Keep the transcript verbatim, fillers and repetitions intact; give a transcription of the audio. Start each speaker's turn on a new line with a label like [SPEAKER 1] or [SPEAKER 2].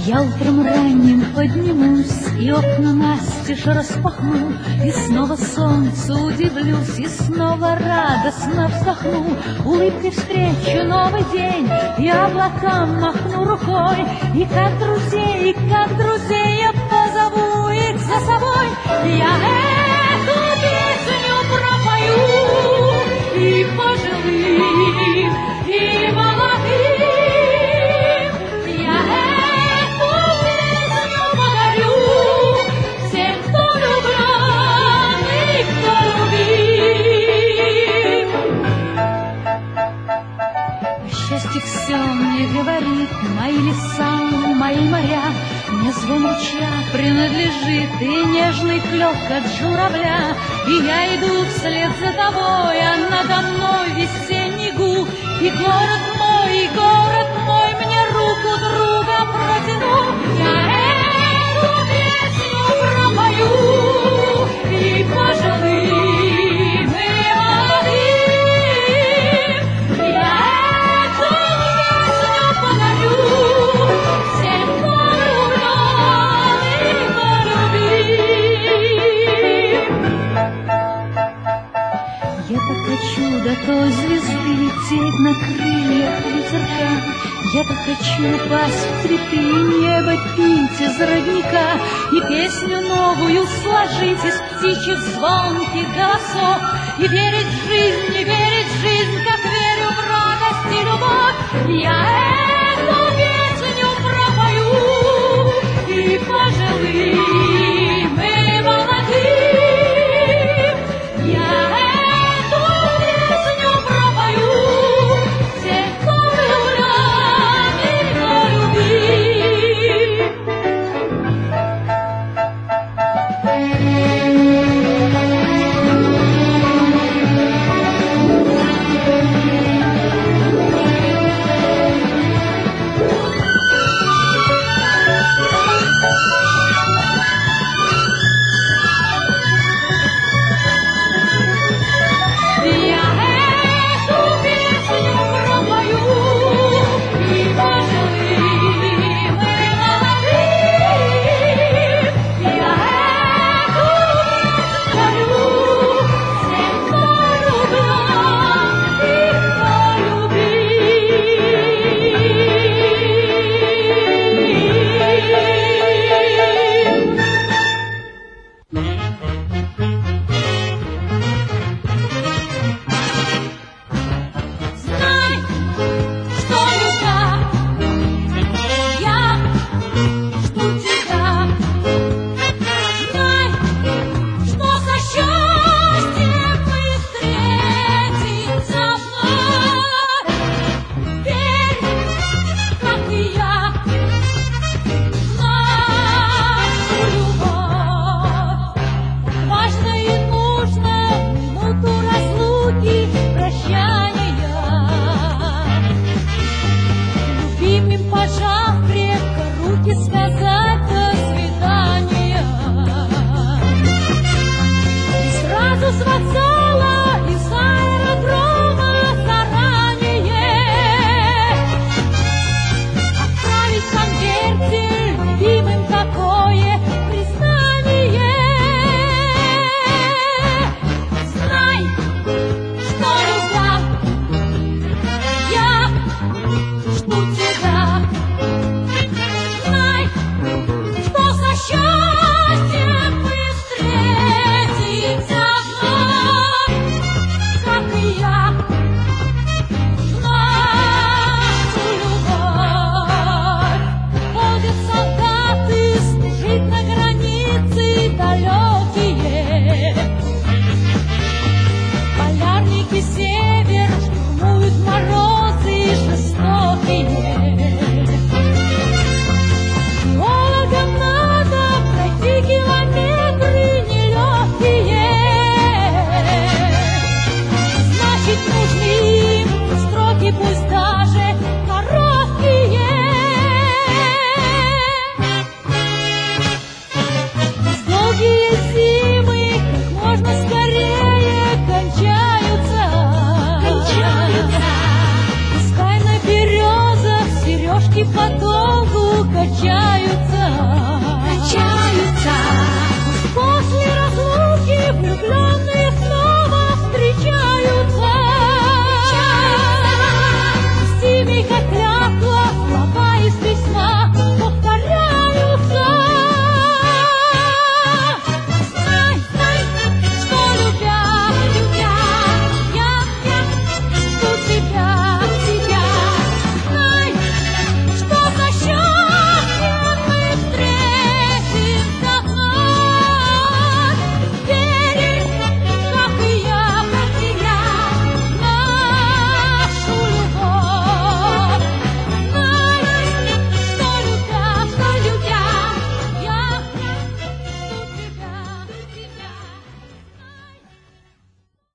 [SPEAKER 1] Я утром ранним поднимусь и окна настежь распахну, и снова солнцу удивлюсь, и снова радостно вздохну. Улыбкой встречу новый день, и облакам махну рукой, и как друзей, и как друзей я позову их за собой. Я эту песню пропою и пожилым, и молодым. Счастье все мне говорит, мои леса, мои моря, мне звон ручья принадлежит и нежный клёкот журавля. И я иду вслед за тобой, а надо мной весенний гул. И город мой, и город мой мне руку друга протянул. Я эту песню пропою и пожилым, до той звезды лететь на крыльях ветерка. Я так хочу упасть в цветы, небо пить из родника, и песню новую сложить из птичьих звонких голосов, и верить в жизнь, и верить в жизнь, как верю в радость и любовь. Я эту песню пропою и пожилым, и молодым. Я нужны